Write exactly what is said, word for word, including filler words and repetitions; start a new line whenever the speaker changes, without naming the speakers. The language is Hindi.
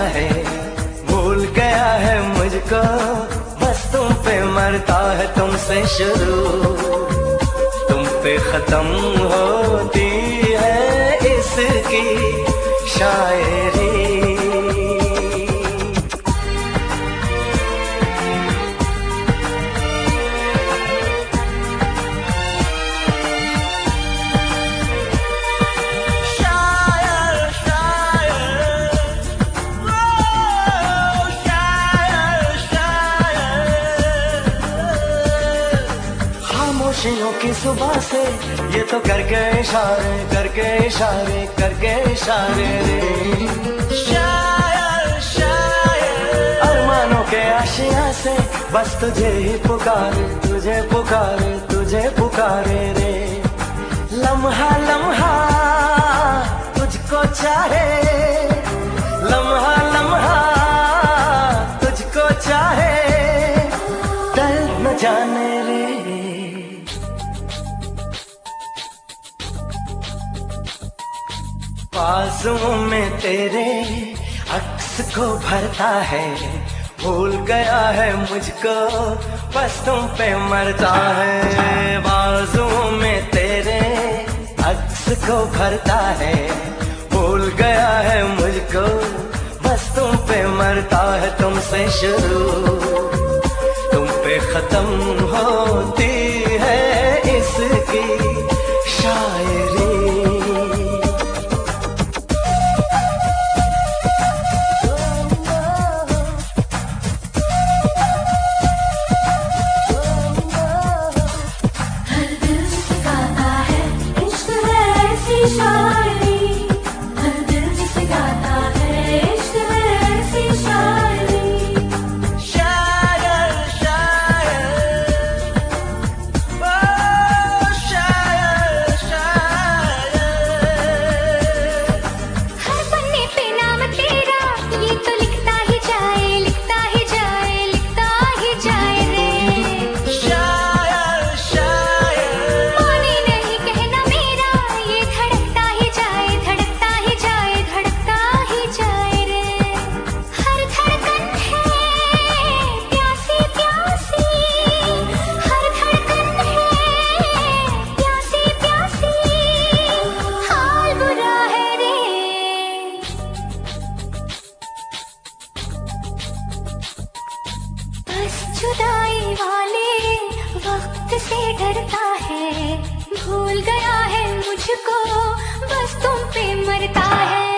है, भूल गया है मुझको, बस तुम पे मरता है तुमसे शुरू, तुम पे खत्म होती है इसकी शायरी। खामोशियों की सुबह से ये तो करके इशारे करके इशारे करके इशारे रे, शायर शायर अरमानों के आशिया से बस तुझे ही पुकारे, तुझे पुकारे तुझे पुकारे रे। लम्हा लम्हा तुझको चाहे, लम्हा लम्हा तुझको चाहे, दर्द न जाने रे। बाजुओं में तेरे अक्स को भरता है, भूल गया है मुझको, बस तुम पे मरता है। बाजुओं में तेरे अक्स को भरता है, भूल गया है मुझको, बस तुम पे मरता है तुमसे शुरू, तुम पे खत्म होती है इसकी शायरी।
जुदाई वाले वक्त से डरता है, भूल गया है मुझको, बस तुम पे मरता है।